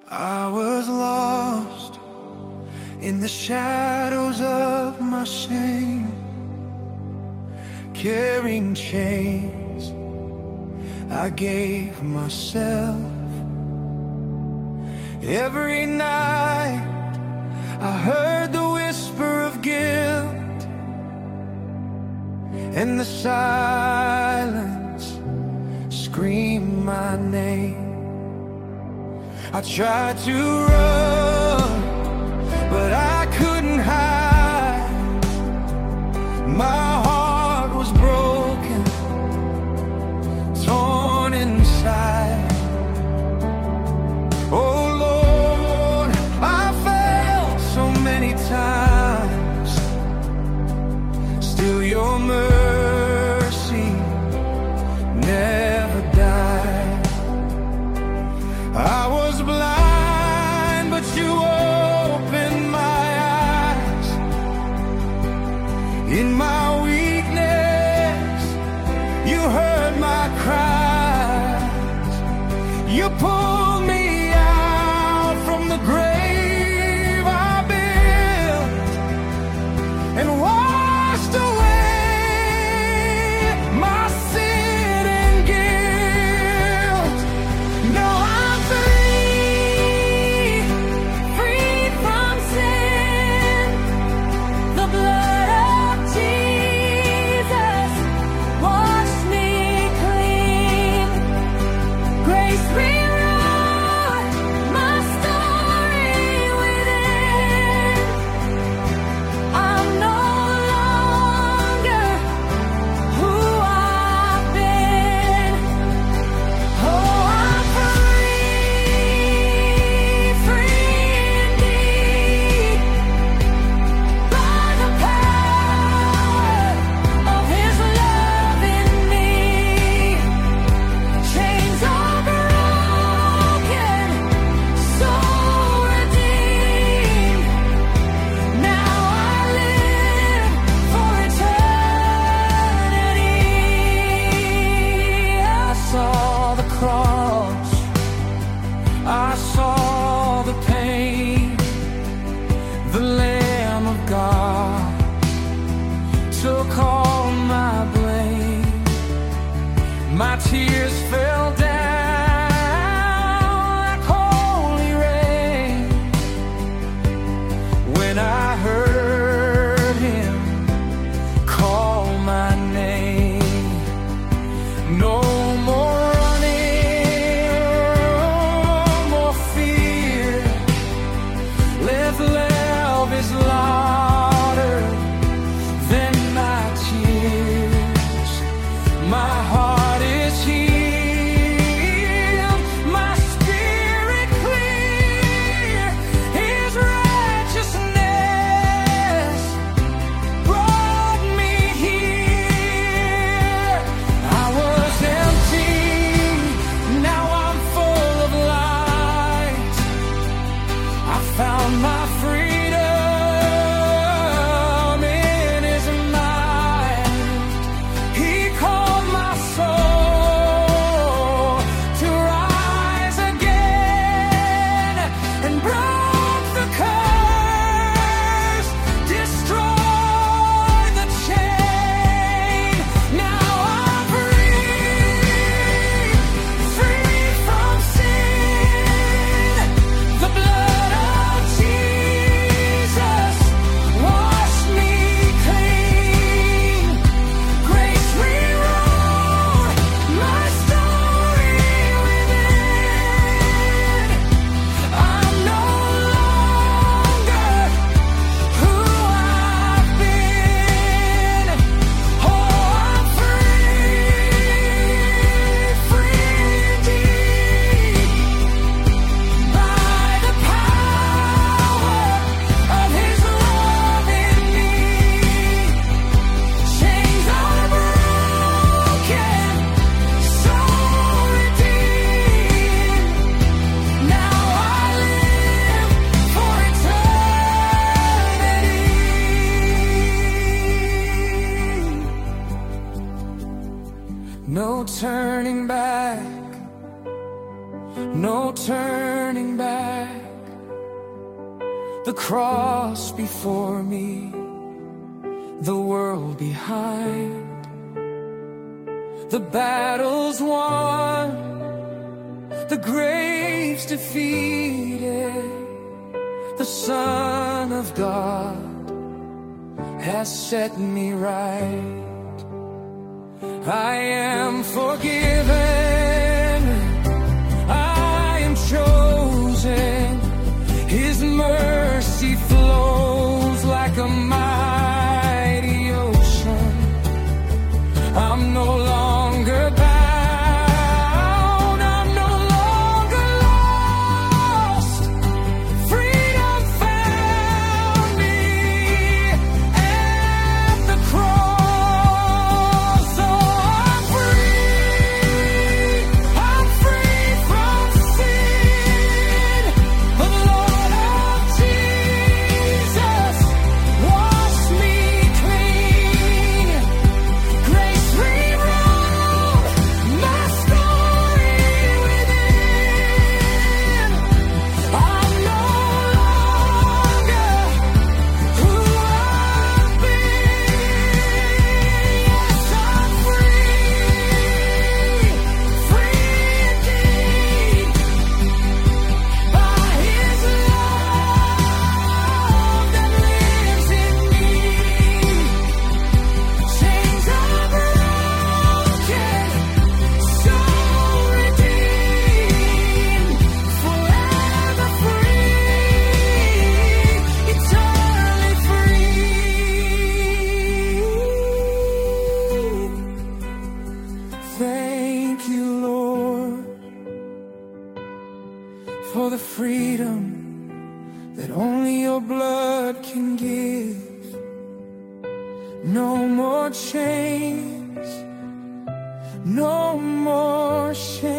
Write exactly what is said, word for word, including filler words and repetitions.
I was lost in the shadows of my shame, carrying chains I gave myself. Every night I heard the whisper of guilt, and the silence screamed my name. I tried to run, but I couldn't hide. My heart was broken, torn inside. Oh Lord, I fell so many times, still your mercy never died. I was blind, but you opened my eyes. In my weakness, you heard my cries. You pulled me out from the grave I built and washed away my sin and guilt. Now I'm free, free from sin. The blood of Jesus washed me clean. Grace rewrote turning back. The cross before me, the world behind. The battle's won, the grave's defeated. The Son of God has set me right. I am forgiven, I am chosen. His mercy flows like a mighty ocean. I'm no longer bound, I'm no longer lost. Freedom found me at the cross. So I'm free, I'm free from sin. The blood of Jesus washed me clean. Grace rewrote my story within. I'm no longer who I've been. Yes, I'm free, free indeed. By His love that lives in me. Chains are broken, soul redeemed, forever free, eternally free. Thank you, Lord, for the freedom that only your blood can give. No more chains, no more shame.